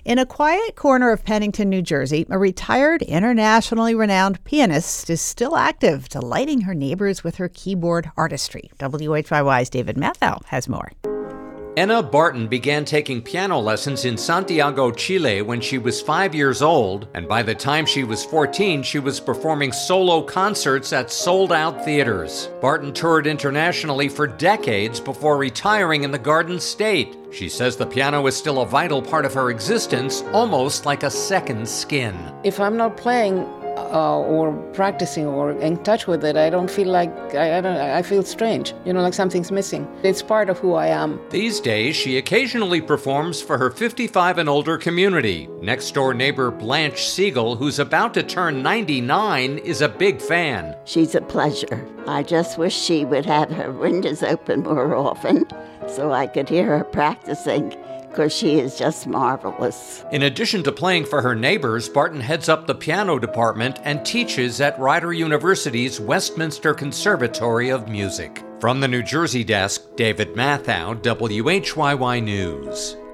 In a quiet corner of Pennington, New Jersey, a retired, internationally renowned pianist is still active, delighting her neighbors with her keyboard artistry. WHYY's David Mathau has more. Enna Barton began taking piano lessons in Santiago, Chile when she was 5 years old, and by the time she was 14, she was performing solo concerts at sold-out theaters. Barton toured internationally for decades before retiring in the Garden State. She says the piano is still a vital part of her existence, almost like a second skin. If I'm not playing or practicing or in touch with it, I don't feel like, I feel strange, like something's missing. It's part of who I am. These days, she occasionally performs for her 55 and older community. Next-door neighbor Blanche Siegel, who's about to turn 99, is a big fan. She's a pleasure. I just wish she would have her windows open more often so I could hear her practicing, because she is just marvelous. In addition to playing for her neighbors, Barton heads up the piano department and teaches at Rider University's Westminster Conservatory of Music. From the New Jersey desk, David Mathau, WHYY News.